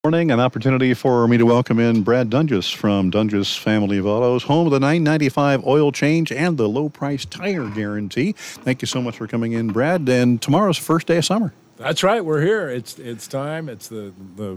Morning, an opportunity for me to welcome in Brad Dunges from Dunges Family of Autos, home of the $9.95 oil change and the low price tire guarantee. Thank you so much for coming in, Brad. And tomorrow's the first day of summer. That's right. We're here. It's time. It's the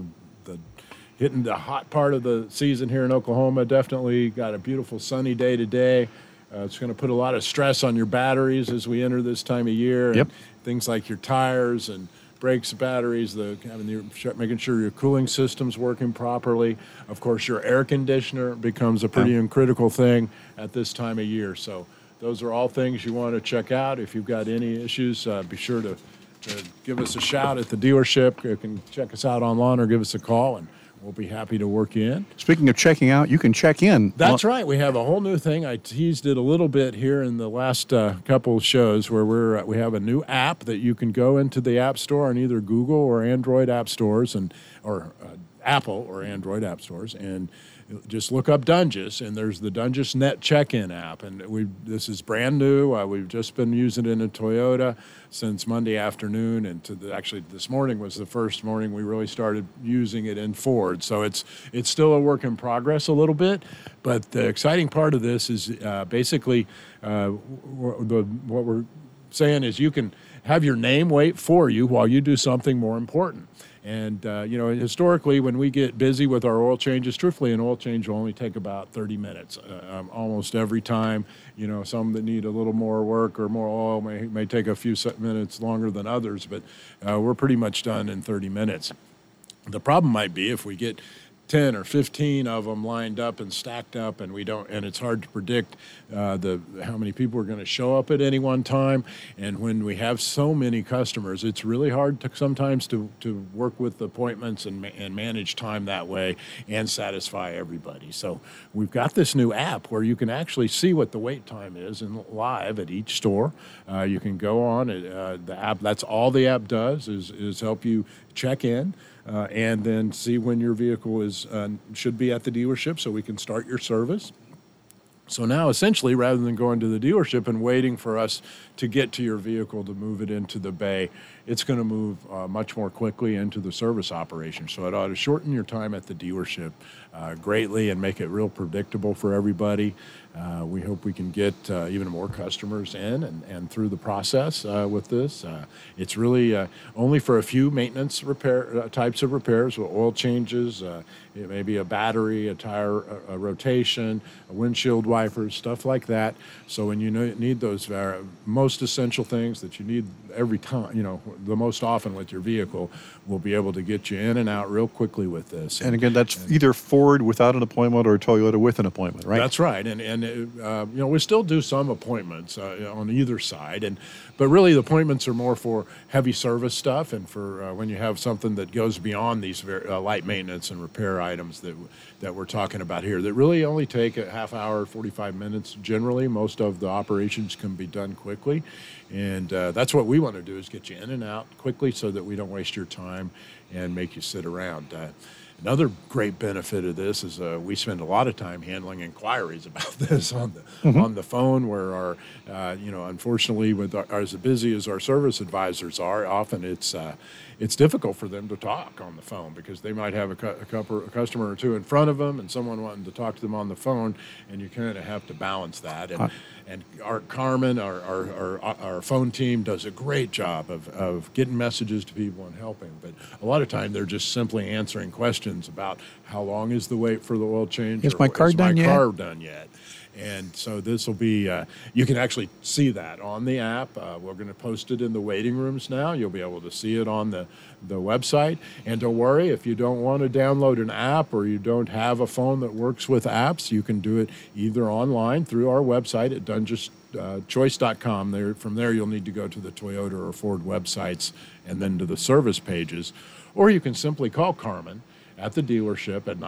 hitting the hot part of the season here in Oklahoma. Definitely got a beautiful sunny day today. It's going to put a lot of stress on your batteries as we enter this time of year. Yep. And things like your tires and brakes, batteries, making sure your cooling system's working properly. Of course, your air conditioner becomes a pretty critical thing at this time of year. So those are all things you want to check out. If you've got any issues, be sure to give us a shout at the dealership. You can check us out online or give us a call, and we'll be happy to work you in. Speaking of checking out, you can check in. That's right. We have a whole new thing. I teased it a little bit here in the last couple of shows where we have a new app that you can go into the App Store on either Google or Android app stores or Apple or Android app stores, and just look up Dunges, and there's the Dunges Net check-in app, and this is brand new. We've just been using it in a Toyota since Monday afternoon, and actually this morning was the first morning we really started using it in Ford. So it's still a work in progress a little bit, but the exciting part of this is basically what we're saying is you can have your name wait for you while you do something more important. And, historically, when we get busy with our oil changes, truthfully, an oil change will only take about 30 minutes almost every time. Some that need a little more work or more oil may take a few minutes longer than others, but we're pretty much done in 30 minutes. The problem might be if we get 10 or 15 of them lined up and stacked up, and it's hard to predict how many people are going to show up at any one time. And when we have so many customers, it's really hard sometimes to work with appointments and manage time that way and satisfy everybody. So we've got this new app where you can actually see what the wait time is live at each store. You can go on the app. That's all the app does is help you check in. And then see when your vehicle should be at the dealership so we can start your service. So now, essentially, rather than going to the dealership and waiting for us to get to your vehicle to move it into the bay, it's going to move much more quickly into the service operation. So it ought to shorten your time at the dealership greatly and make it real predictable for everybody. We hope we can get even more customers in and through the process with this. It's really only for a few maintenance types of repairs, oil changes, it may be a battery, a tire, a rotation, a windshield wipers, stuff like that. So when you need those most essential things that you need every time, the most often with your vehicle, we'll be able to get you in and out real quickly with this. And again, that's either Ford without an appointment or Toyota with an appointment, right? That's right. And we still do some appointments on either side, but really the appointments are more for heavy service stuff and for when you have something that goes beyond these very light maintenance and repair items that we're talking about here that really only take a half hour, 45 minutes. Generally, most of the operations can be done quickly, and that's what we want to do is get you in and out quickly so that we don't waste your time and make you sit around. Another great benefit of this is we spend a lot of time handling inquiries about this on the phone, where our, unfortunately, as busy as our service advisors are, often it's difficult for them to talk on the phone because they might have a customer or two in front of them and someone wanting to talk to them on the phone, and you kind of have to balance that. And Art Carmen, our phone team, does a great job of getting messages to people and helping. But a lot of time they're just simply answering questions about how long is the wait for the oil change? Is my car done yet? And so this will be, you can actually see that on the app. We're going to post it in the waiting rooms now. You'll be able to see it on the website. And don't worry, if you don't want to download an app or you don't have a phone that works with apps, you can do it either online through our website at DungesChoice.com. From there, you'll need to go to the Toyota or Ford websites and then to the service pages. Or you can simply call Carmen at the dealership at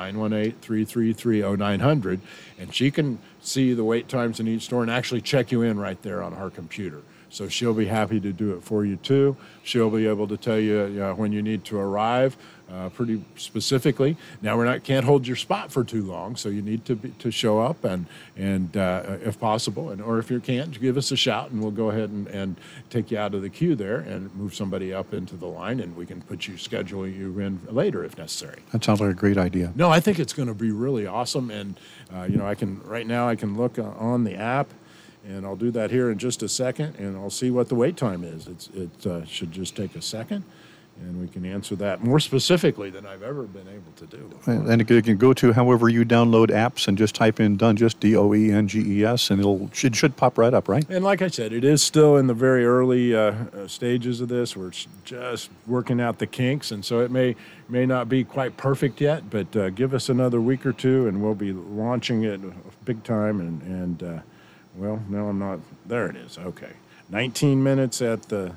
918-333-0900, and she can see the wait times in each store and actually check you in right there on her computer. So she'll be happy to do it for you too. She'll be able to tell you, when you need to arrive pretty specifically. Now can't hold your spot for too long, so you need to show up and if possible, or if you can't, give us a shout and we'll go ahead and take you out of the queue there and move somebody up into the line, and we can schedule you in later if necessary. That sounds like a great idea. No, I think it's going to be really awesome, and I can look on the app. And I'll do that here in just a second, and I'll see what the wait time is. It should just take a second, and we can answer that more specifically than I've ever been able to do. And you can go to however you download apps and just type in Dunges, Doenges, and it should pop right up, right? And like I said, it is still in the very early stages of this. We're just working out the kinks, and so it may not be quite perfect yet, but give us another week or two, and we'll be launching it big time, well, no, I'm not. There it is. Okay, 19 minutes at the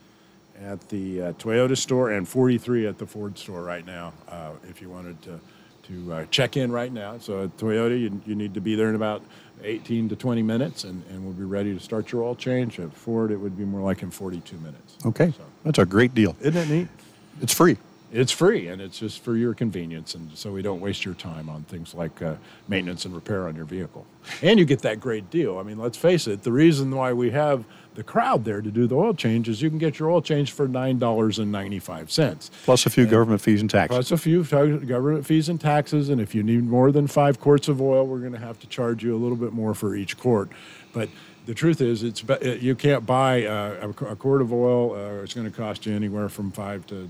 Toyota store and 43 at the Ford store right now. If you wanted to check in right now, so at Toyota, you need to be there in about 18 to 20 minutes, and we'll be ready to start your oil change. At Ford, it would be more like in 42 minutes. Okay, so that's a great deal. Isn't it neat? It's free. It's free, and it's just for your convenience, and so we don't waste your time on things like maintenance and repair on your vehicle. And you get that great deal. I mean, let's face it, the reason why we have the crowd there to do the oil change is you can get your oil change for $9.95. Plus a few government fees and taxes. Plus a few government fees and taxes, and if you need more than 5 quarts of oil, we're going to have to charge you a little bit more for each quart. But the truth is, you can't buy a quart of oil. It's going to cost you anywhere from $5 to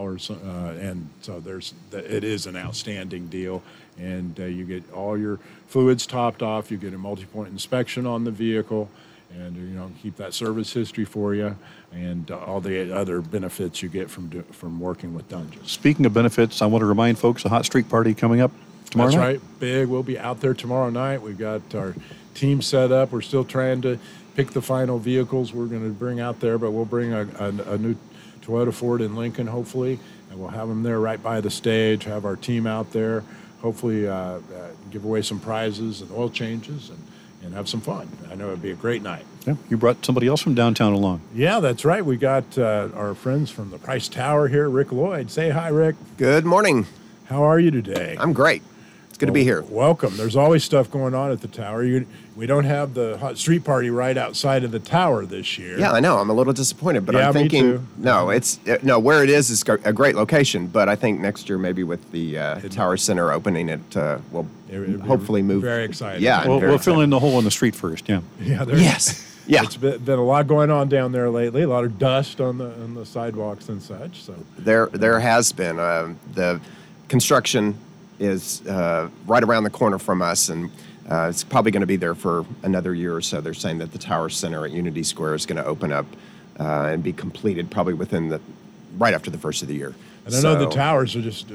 $9, and so it is an outstanding deal. And you get all your fluids topped off. You get a multi-point inspection on the vehicle, and keep that service history for you, and all the other benefits you get from working with Dunges. Speaking of benefits, I want to remind folks the Hot Streak Party coming up tomorrow night. That's right, big. We'll be out there tomorrow night. We've got our team set up. We're still trying to pick the final vehicles we're going to bring out there, but we'll bring a new Toyota, Ford, and Lincoln, hopefully, and we'll have them there right by the stage, have our team out there, hopefully give away some prizes and oil changes and have some fun. I know it'd be a great night. Yeah, you brought somebody else from downtown along. Yeah, that's right. We got our friends from the Price Tower here, Rick Lloyd. Say hi, Rick. Good morning. How are you today? I'm great. It's good to be here. Welcome. There's always stuff going on at the tower. We don't have the Hot Street Party right outside of the tower this year. Yeah, I know. I'm a little disappointed, but yeah, I'm thinking, me too. No, where it is a great location, but I think next year maybe with the Tower Center opening it, we'll hopefully move. Very excited. Yeah, we'll fill in the hole in the street first. Yeah. Yeah. Yes. Yeah. It's been a lot going on down there lately. A lot of dust on the sidewalks and such. So there has been the construction is right around the corner from us, and it's probably going to be there for another year or so. They're saying that the Tower Center at Unity Square is going to open up and be completed probably right after the first of the year. And I know the towers are just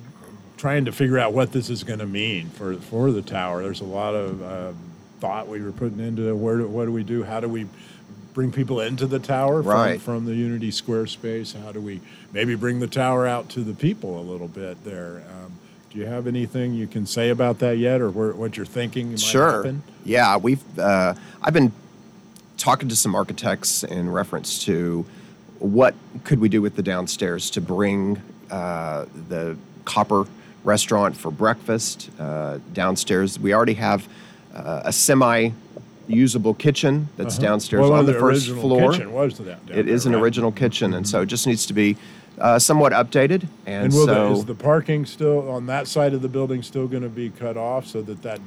trying to figure out what this is going to mean for the tower. There's a lot of thought we were putting into what do we do? How do we bring people into the tower from the Unity Square space? How do we maybe bring the tower out to the people a little bit there? Do you have anything you can say about that yet, or what you're thinking might happen? Yeah, I've been talking to some architects in reference to what could we do with the downstairs to bring the Copper restaurant for breakfast downstairs. We already have a semi-usable kitchen that's downstairs on the first floor. Kitchen was down it is an original kitchen, and so it just needs to be somewhat updated. And is the parking still on that side of the building still going to be cut off so that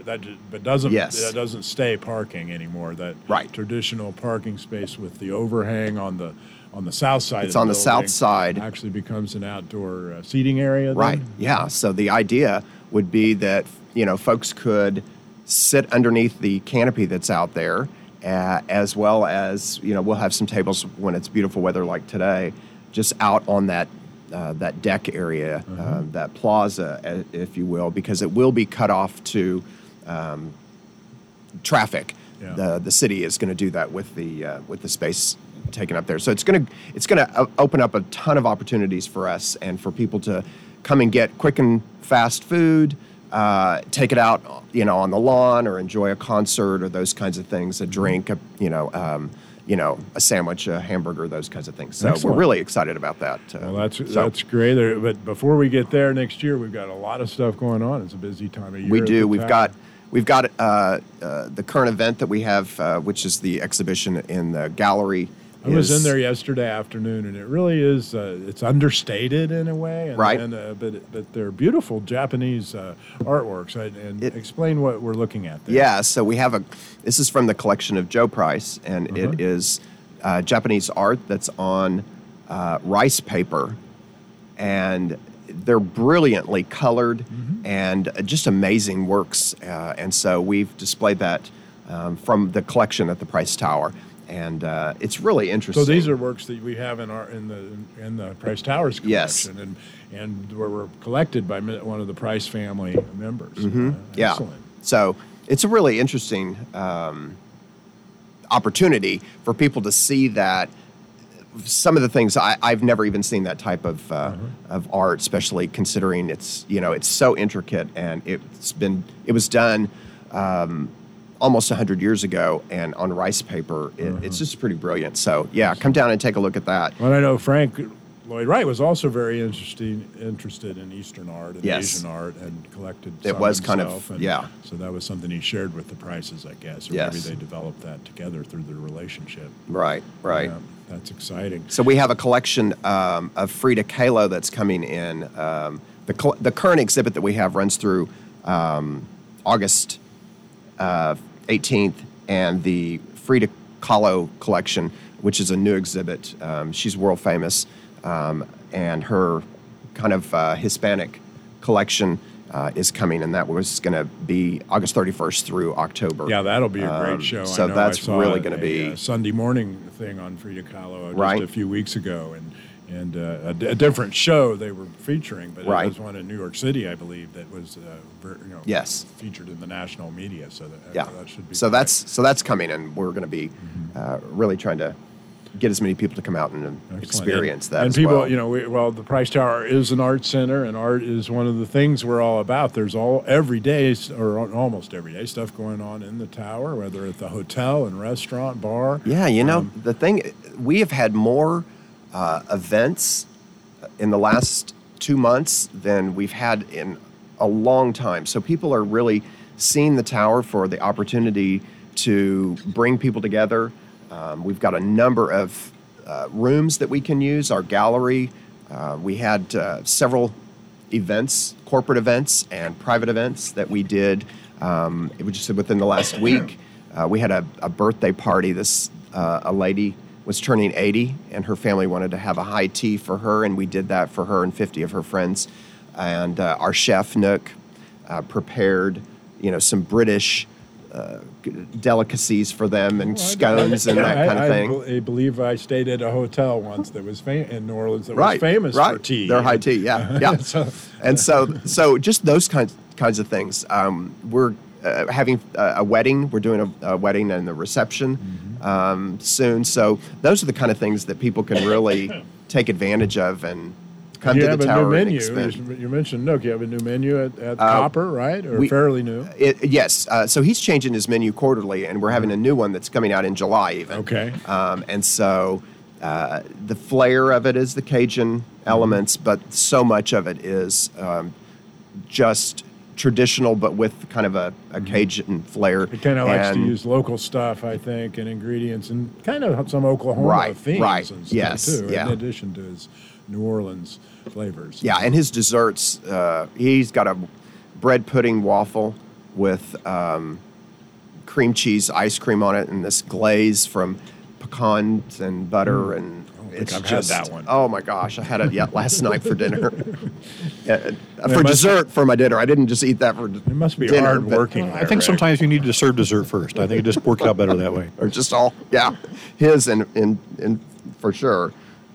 doesn't stay parking anymore? That traditional parking space with the overhang on the south side. It's on the south side. Actually becomes an outdoor seating area. Then? Right. Yeah. So the idea would be that folks could sit underneath the canopy that's out there, as well as we'll have some tables when it's beautiful weather like today, just out on that deck area, that plaza, if you will, because it will be cut off to traffic. Yeah. The city is going to do that with the space taken up there. So it's going to open up a ton of opportunities for us and for people to come and get quick and fast food, take it out, on the lawn, or enjoy a concert or those kinds of things, a drink, a sandwich, a hamburger, those kinds of things. So Excellent. we're really excited about that. Well, that's great. But before we get there next year, we've got a lot of stuff going on. It's a busy time of year. We at do. the We've tower. got the current event that we have, which is the exhibition in the gallery. I was in there yesterday afternoon, and it really is. It's understated in a way, Right. But they're beautiful Japanese artworks. Explain what we're looking at there. Yeah, so we have this is from the collection of Joe Price, and it is Japanese art that's on rice paper, and they're brilliantly colored and just amazing works. And so we've displayed that from the collection at the Price Tower, and it's really interesting. So these are works that we have in the Price Towers collection, Yes. and were collected by one of the Price family members. Yeah. Excellent. So it's a really interesting opportunity for people to see that. Some of the things I've never even seen that type of art, especially considering it's so intricate, and it was done almost 100 years ago, and on rice paper. It's just pretty brilliant. So yeah, come down and take a look at that. Well, I know Frank Lloyd Wright was also very interested in Eastern art and Yes. Asian art, and collected. It some was kind of- himself, and yeah. So that was something he shared with the Prices, I guess, or Yes. maybe they developed that together through their relationship. Right. Yeah, that's exciting. So we have a collection of Frida Kahlo that's coming in. The current exhibit that we have runs through August 18th, and the Frida Kahlo collection, which is a new exhibit. She's world famous, and her kind of Hispanic collection is coming, and that was going to be August 31st through October. Yeah, that'll be a great show. So I know that's I saw really going to be a Sunday morning thing on Frida Kahlo just Right. a few weeks ago, and a different show they were featuring, but Right. it was one in New York City, I believe, that was Yes. featured in the national media. So Yeah. that should be So great. that's coming, and we're going to be really trying to get as many people to come out and Excellent. experience that. And as people, well. the Price Tower is an art center, and art is one of the things we're all about. There's every day, or almost every day, stuff going on in the tower, whether at the hotel and restaurant, bar. Yeah, the thing, we have had more events in the last 2 months than we've had in a long time. So people are really seeing the tower for the opportunity to bring people together. We've got a number of rooms that we can use, our gallery. We had several events, corporate events and private events that we did. It was just within the last week. We had a birthday party. A lady was turning 80, and her family wanted to have a high tea for her, and we did that for her and 50 of her friends. And our chef, Nook, prepared, some British delicacies for them, and scones and that kind of thing. I believe I stayed at a hotel once that was in New Orleans that was Right, famous right. for tea. Their high tea, yeah. So just those kinds of things. We're having a wedding. We're doing a wedding and the reception soon. So those are the kind of things that people can really take advantage of and come You to have the a tower new and menu. experience. You mentioned Nook. You have a new menu at Copper, right? Or fairly new? Yes. So he's changing his menu quarterly, and we're having a new one that's coming out in July even. Okay. And so the flair of it is the Cajun elements, but so much of it is just traditional, but with kind of a Cajun flair. It kind of likes to And- use local stuff, I think, and ingredients, and kind of some Oklahoma Right, themes right. and stuff Yes, too, yeah. in addition to his New Orleans flavors. Yeah, and his desserts, he's got a bread pudding waffle with cream cheese ice cream on it, and this glaze from pecans and butter, and think it's I've had just that one. Oh my gosh, I had it last night for dinner. For must- dessert for my dinner. I didn't just eat that for It must be dinner, hard but- working there, I think Rick. sometimes you need to serve dessert first. I think it just works out better that way. or just all his and for sure.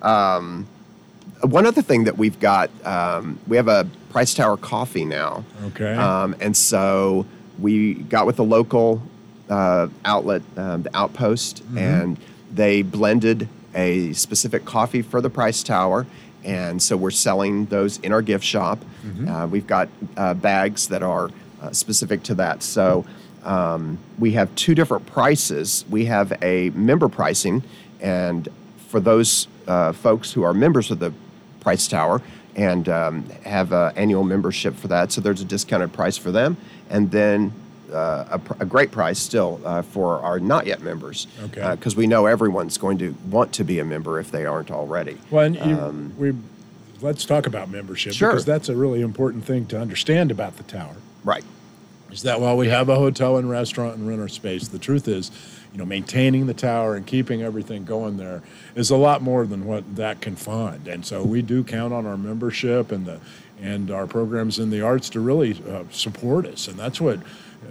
One other thing that we've got, we have a Price Tower coffee now. Okay. And so we got with the local outlet, the Outpost, and they blended a specific coffee for the Price Tower. And so we're selling those in our gift shop. We've got bags that are specific to that. So We have two different prices. We have a member pricing, and for those folks who are members of the Price Tower and have an annual membership for that, so there's a discounted price for them, and then a great price still for our not yet members, Okay. because we know everyone's going to want to be a member if they aren't already. Well, and let's talk about membership, Sure. because that's a really important thing to understand about the tower. Right. Is that while we have a hotel and restaurant and renter space, the truth is, maintaining the tower and keeping everything going there is a lot more than what that can fund. And so we do count on our membership and our programs in the arts to really support us. And that's what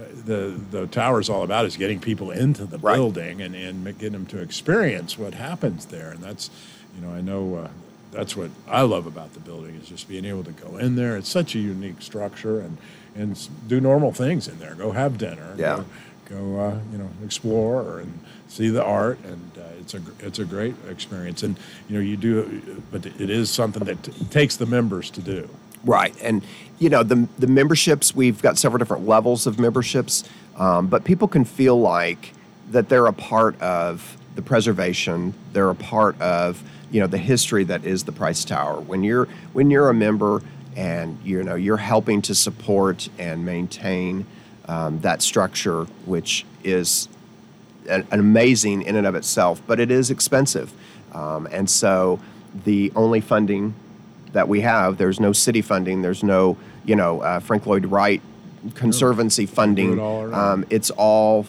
the tower is all about, is getting people into the Right. building and getting them to experience what happens there. And that's, I know that's what I love about the building, is just being able to go in there. It's such a unique structure and do normal things in there. Go have dinner. Yeah. Go explore and see the art, and it's a great experience. And you do, but it is something that takes the members to do. Right. And, the memberships, we've got several different levels of memberships, but people can feel like that they're a part of the preservation. They're a part of, the history that is the Price Tower. When you're a member and, you're helping to support and maintain that structure, which is an amazing in and of itself, but it is expensive. And so the only funding that we have, there's no city funding, there's no, Frank Lloyd Wright Conservancy funding. Do it all around. It's all,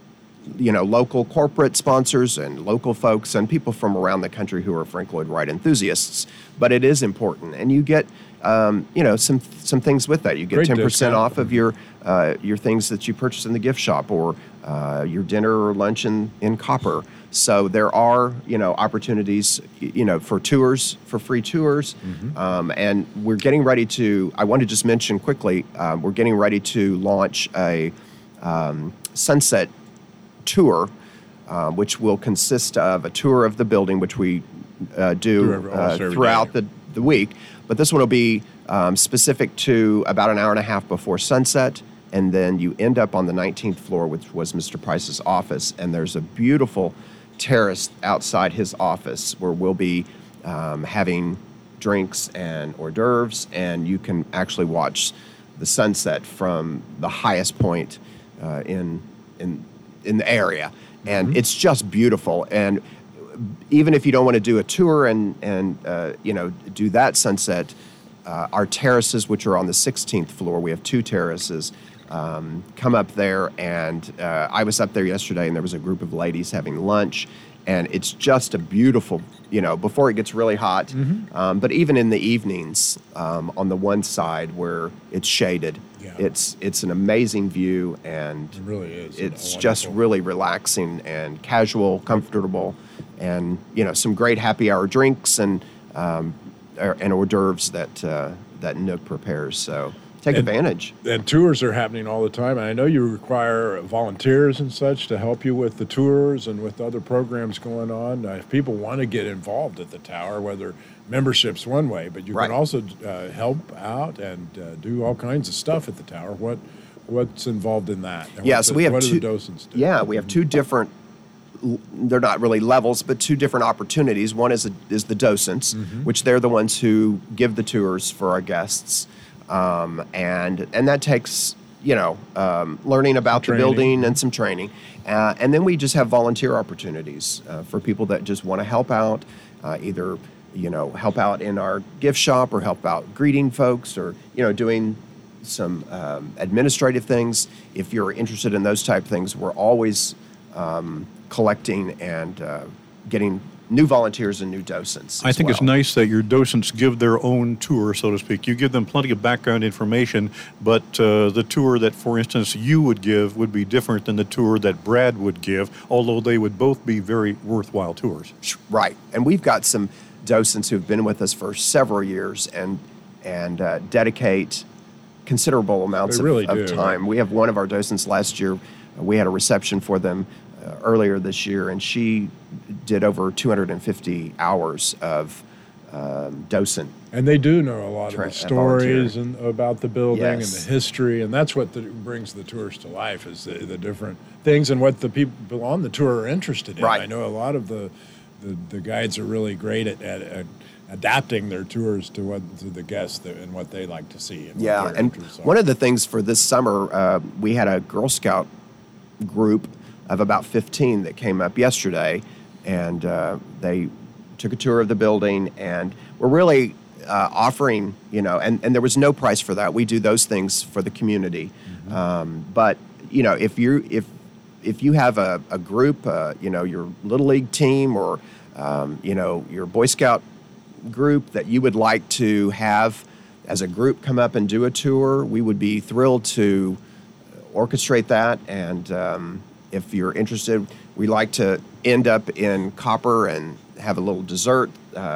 local corporate sponsors and local folks and people from around the country who are Frank Lloyd Wright enthusiasts. But it is important, and you get, some things with that. You get Great 10% discount. off of your things that you purchase in the gift shop, or your dinner or lunch in Copper. So there are, opportunities, for tours, for free tours. And we're getting ready to, I want to just mention quickly, we're getting ready to launch a sunset tour, which will consist of a tour of the building, which we do almost every throughout day. the week. But this one will be specific to about an hour and a half before sunset. And then you end up on the 19th floor, which was Mr. Price's office. And there's a beautiful terrace outside his office where we'll be having drinks and hors d'oeuvres. And you can actually watch the sunset from the highest point in the area. And it's just beautiful. And even if you don't want to do a tour and do that sunset, our terraces, which are on the 16th floor, we have two terraces, come up there. And I was up there yesterday, and there was a group of ladies having lunch. And it's just a beautiful, before it gets really hot, but even in the evenings, on the one side where it's shaded, Yeah. it's an amazing view, and It really is. it's Wonderful. just really relaxing and casual, comfortable, and some great happy hour drinks and hors d'oeuvres that Nook prepares. So take advantage. And tours are happening all the time. And I know you require volunteers and such to help you with the tours and with other programs going on. If people want to get involved at the tower, whether membership's one way, but you Right. can also help out and do all kinds of stuff at the tower. What's involved in that? And Yeah, so we have what two. do the docents do? Yeah, we have two different. They're not really levels, but two different opportunities. One is the docents, which they're the ones who give the tours for our guests, and that takes learning about the Training. building and some training, and then we just have volunteer opportunities for people that just want to help out, either help out in our gift shop or help out greeting folks, or doing some administrative things. If you're interested in those type of things, we're always collecting and getting new volunteers and new docents. I as think it's well. nice that your docents give their own tour, so to speak. You give them plenty of background information, but the tour that, for instance, you would give would be different than the tour that Brad would give, although they would both be very worthwhile tours. Right. And we've got some docents who've been with us for several years and dedicate considerable amounts They really of do, time. right? We have one of our docents last year. We had a reception for them earlier this year, and she did over 250 hours of docent. And they do know a lot of the stories volunteer. and about the building and Yes. the history, and that's what brings the tours to life is the different things and what the people on the tour are interested in. Right. I know a lot of the guides are really great at adapting their tours to the guests and what they like to see. And Yeah, and one of the things for this summer, we had a Girl Scout group of about 15 that came up yesterday, and they took a tour of the building, and we're really offering, and there was no price for that. We do those things for the community. But, if you have a group, your Little League team or, your Boy Scout group that you would like to have as a group come up and do a tour, we would be thrilled to orchestrate that. And if you're interested, we like to end up in Copper and have a little dessert,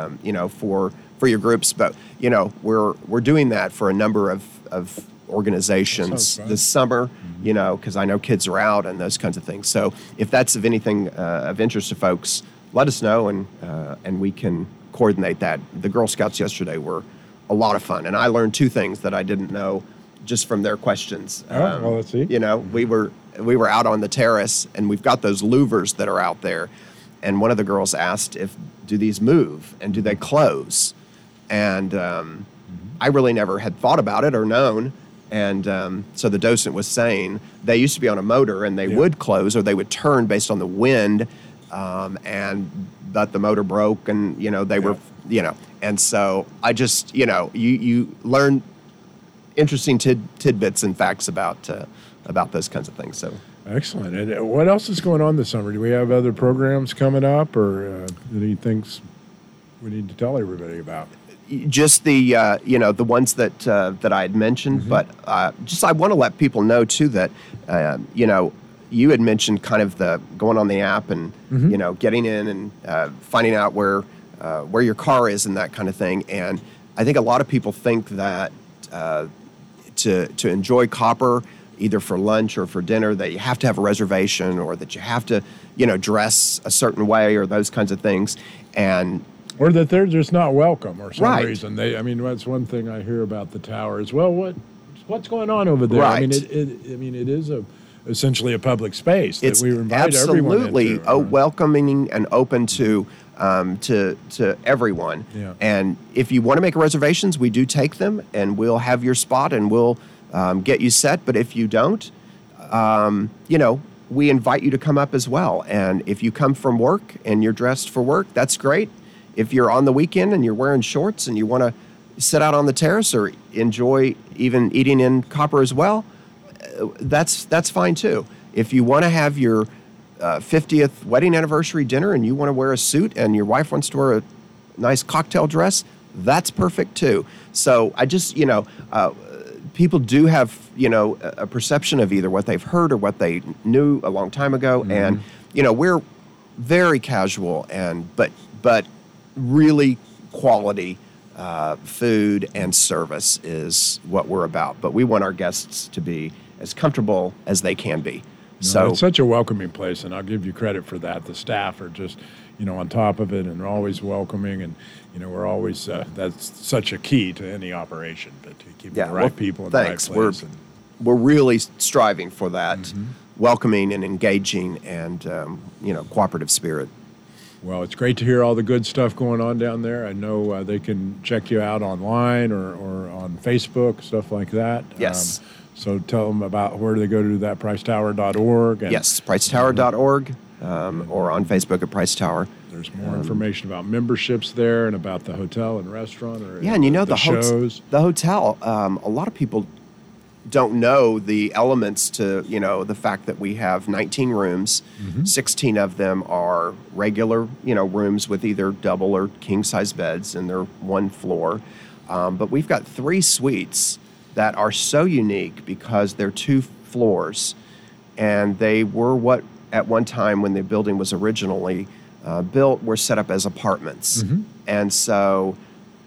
for your groups. But we're doing that for a number of organizations this summer. Because I know kids are out and those kinds of things. So if that's of anything of interest to folks, let us know and we can coordinate that. The Girl Scouts yesterday were a lot of fun, and I learned 2 things that I didn't know just from their questions. Well, let's see. We were out on the terrace, and we've got those louvers that are out there, and one of the girls asked do these move and do they close? And I really never had thought about it or known. And so the docent was saying they used to be on a motor and they would close or they would turn based on the wind, but the motor broke and, they were, and so I just, you learn interesting tidbits and facts about those kinds of things. So excellent. And what else is going on this summer? Do we have other programs coming up or any things we need to tell everybody about? Just the the ones that I had mentioned, but I want to let people know too that you had mentioned kind of the going on the app and getting in and finding out where your car is and that kind of thing. And I think a lot of people think that to enjoy Copper, either for lunch or for dinner, that you have to have a reservation or that you have to dress a certain way or those kinds of things. Or that they're just not welcome or some Right. reason. That's one thing I hear about the tower as well. What's going on over there? Right. It is essentially a public space that It's we invite everyone absolutely into. welcoming and open to everyone. Yeah. And if you want to make reservations, we do take them, and we'll have your spot, and we'll get you set. But if you don't, we invite you to come up as well. And if you come from work and you're dressed for work, that's great. If you're on the weekend and you're wearing shorts and you want to sit out on the terrace or enjoy even eating in Copper as well, that's fine too. If you want to have your 50th wedding anniversary dinner and you want to wear a suit and your wife wants to wear a nice cocktail dress, that's perfect too. So I just, people do have, a perception of either what they've heard or what they knew a long time ago. And, we're very casual but really quality food and service is what we're about. But we want our guests to be as comfortable as they can be. So it's such a welcoming place, and I'll give you credit for that. The staff are just, on top of it and always welcoming, and we're always that's such a key to any operation, but to keep the right people in the right place. We're really striving for that welcoming and engaging and cooperative spirit. Well, it's great to hear all the good stuff going on down there. I know they can check you out online or on Facebook, stuff like that. Yes. So tell them about where they go to thatpricetower.org. Yes, pricetower.org or on Facebook at Price Tower. There's more information about memberships there and about the hotel and restaurant. And the shows. The hotel, a lot of people don't know the elements to, the fact that we have 19 rooms. 16 of them are regular, rooms with either double or king-size beds, and they're one floor. But we've got 3 suites that are so unique because they're 2 floors, and they were what, at one time when the building was originally built, were set up as apartments. And so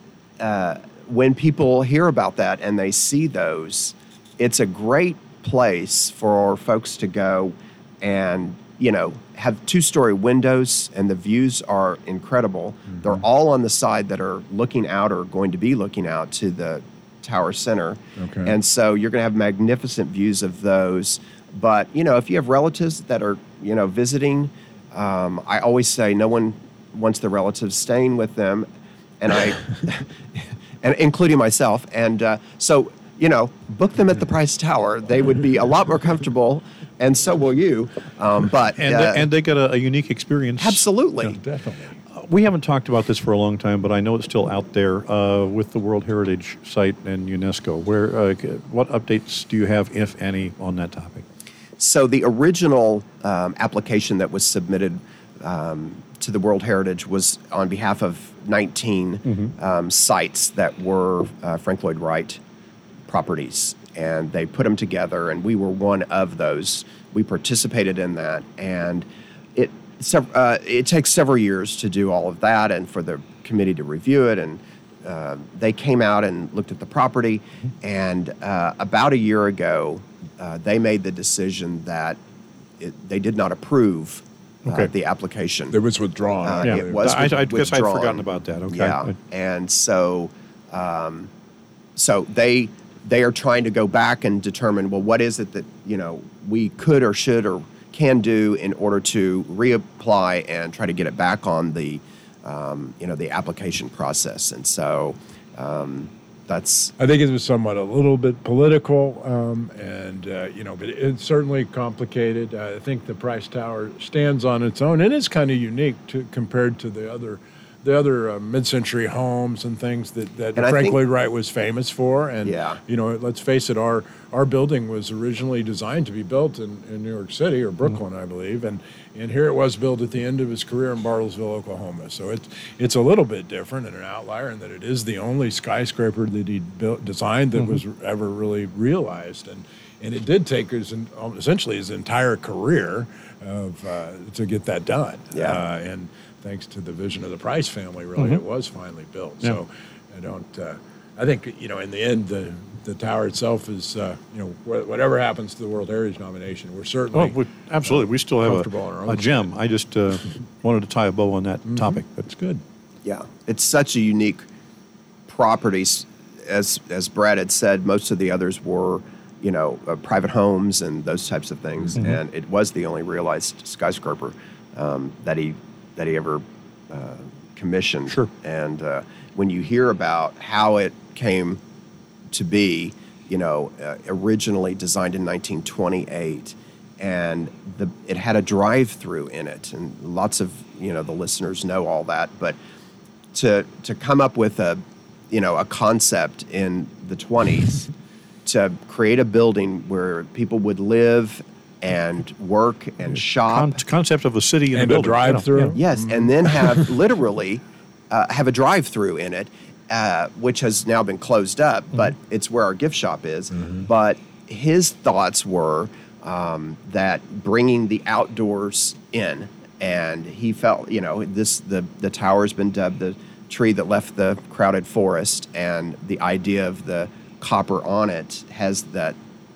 when people hear about that and they see those, it's a great place for folks to go and have two-story windows, and the views are incredible. They're all on the side that are looking out or going to be looking out to the tower center. Okay. And so you're going to have magnificent views of those. But, if you have relatives that are, visiting, I always say no one wants the relatives staying with them, and and including myself. And so, book them at the Price Tower. They would be a lot more comfortable, and so will you. And they get a unique experience. Absolutely. Definitely. We haven't talked about this for a long time, but I know it's still out there with the World Heritage Site and UNESCO. What updates do you have, if any, on that topic? So the original application that was submitted to the World Heritage was on behalf of 19 sites that were Frank Lloyd Wright properties, and they put them together, and we were one of those. We participated in that, and it takes several years to do all of that, and for the committee to review it, and they came out and looked at the property, and about a year ago, they made the decision that they did not approve the application. It was withdrawn. It was I guess I'd withdrawn. forgotten about that. Okay. Yeah, and so they are trying to go back and determine, well, what is it that we could or should or can do in order to reapply and try to get it back on the the application process. And so that's. I think it was somewhat a little bit political, but it's certainly complicated. I think the Price Tower stands on its own. It is kind of unique compared to the other mid-century homes and things that Frank Lloyd Wright was famous for. And let's face it, our building was originally designed to be built in New York City or Brooklyn, I believe, and here it was built at the end of his career in Bartlesville, Oklahoma. So it's a little bit different and an outlier in that it is the only skyscraper that he designed that was ever really realized, and it did take essentially his entire career to get that done. And thanks to the vision of the Price family, really, it was finally built. Yeah. So I think, in the end, the tower itself is, whatever happens to the World Heritage nomination, we're certainly absolutely. We still have comfortable in our own a gem. I just wanted to tie a bow on that topic. That's good. Yeah, it's such a unique property. As Brad had said, most of the others were, private homes and those types of things, and it was the only realized skyscraper that he ever commissioned. Sure. And when you hear about how it came to be, originally designed in 1928, and it had a drive-through in it, and lots of the listeners know all that, but to come up with a concept in the 20s to create a building where people would live and work and shop. Concept of a city in and a building. drive-through. Yes, and then have literally have a drive-through in it, which has now been closed up, but it's where our gift shop is. But his thoughts were that bringing the outdoors in, and he felt, the tower's been dubbed the tree that left the crowded forest, and the idea of the copper on it has that,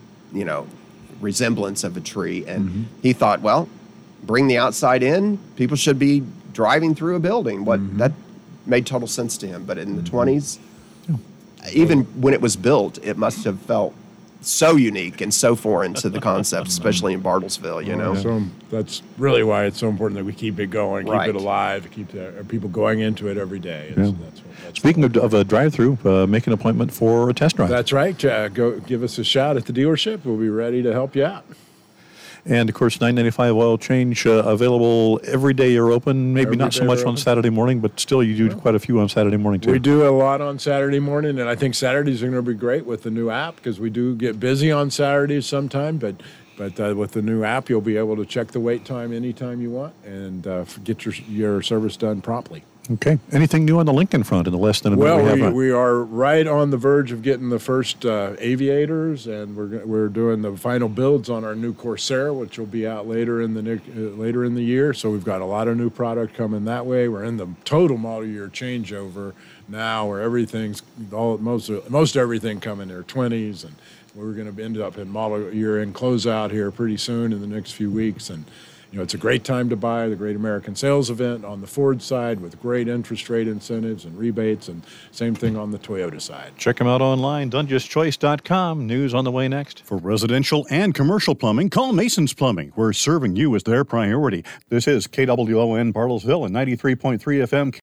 resemblance of a tree. And he thought, well, bring the outside in, people should be driving through a building. That made total sense to him. But in the 20s, even when it was built, it must have felt so unique and so foreign to the concept, especially in Bartlesville, So that's really why it's so important that we keep it going, keep Right. it alive, keep people going into it every day. Speaking of a drive-through, make an appointment for a test drive. That's right. Go give us a shout at the dealership. We'll be ready to help you out. And, of course, $9.95 oil change available every day you're open. Maybe Every not so day much we're on open. Saturday morning, but still you do quite a few on Saturday morning, too. We do a lot on Saturday morning, and I think Saturdays are going to be great with the new app because we do get busy on Saturdays sometime, but with the new app, you'll be able to check the wait time anytime you want and get your service done promptly. Okay. Anything new on the Lincoln front in the less than a minute we have? Well, we are right on the verge of getting the first Aviators, and we're doing the final builds on our new Corsair, which will be out later in the year. So we've got a lot of new product coming that way. We're in the total model year changeover now, where everything's most everything coming in their 20s, and we're going to end up in model year end closeout here pretty soon in the next few weeks, and it's a great time to buy the Great American Sales Event on the Ford side with great interest rate incentives and rebates, and same thing on the Toyota side. Check them out online, DungisChoice.com. News on the way next. For residential and commercial plumbing, call Mason's Plumbing. We're serving you as their priority. This is KWON Bartlesville and 93.3 FM.